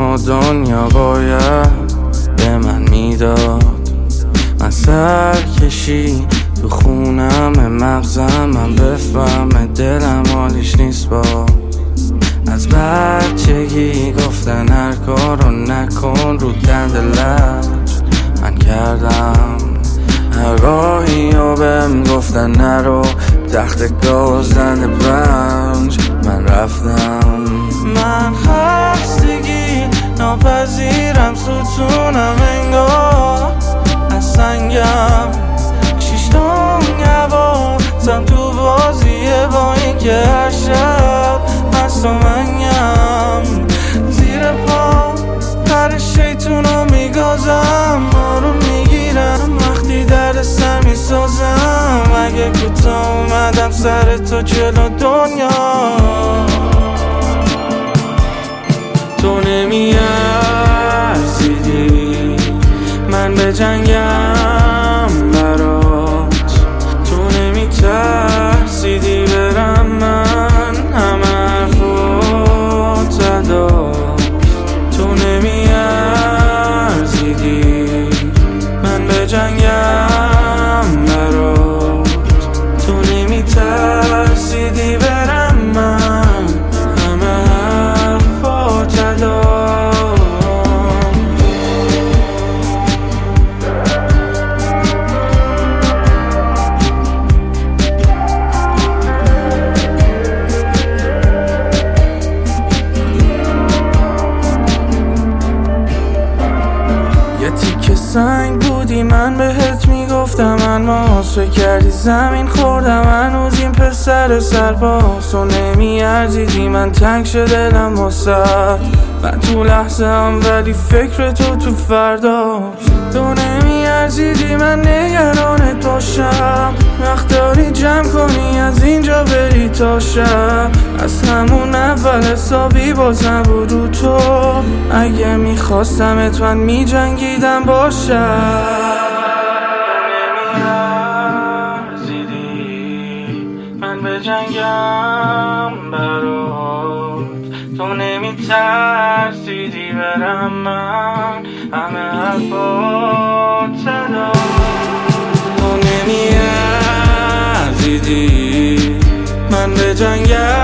و دنیا باید به من میداد. من سرکشی تو خونم مغزم، من بفهم دلم حالیش نیست با. از بچگی گفتن هر کارو نکن، رو دند لج من کردم. هر راهی و بهم گفتن نرو، تخت گازدن رنج من رفتم. من خستگی ناپذیرم، ستونم انگار از سنگم. شیشتام نوازم تو بازیه، با این که هر شب مست و منیم. زیر پا پر شیطونو میگازم، آروم میگیرم وقتی درد سر میسازم. اگه کوتاه اومدم سر تو جلو دنیا، تو نمیارزیدی من به جنگم برات. تو نمیترسیدی برم من، همه حرفات زداست. تو نمیارزیدی من به جنگم برات. تو نمیترسیدی برم من، همه حرفات زداست. سنگ بودی من بهت میگفتم الماس، فکر کردی زمین خوردم هنوز این پسر سرباز. تو نمیارزیدی من تنگ شده دلم واسد، من تو لحظه هم ولی فکر تو فرداست. تو نمیارزیدی من نگرانت باشم، وقت داری جمع کنی از اینجا بری تا شب. از همون اول حسابی باز نبود رو تو، اگه میخواستمت من میجنگیدم باشم. نمیارزیدی من به جنگم برات. تو نمیترسیدی برم من، همه حرفات صدا. تو نمیارزیدی من به جنگم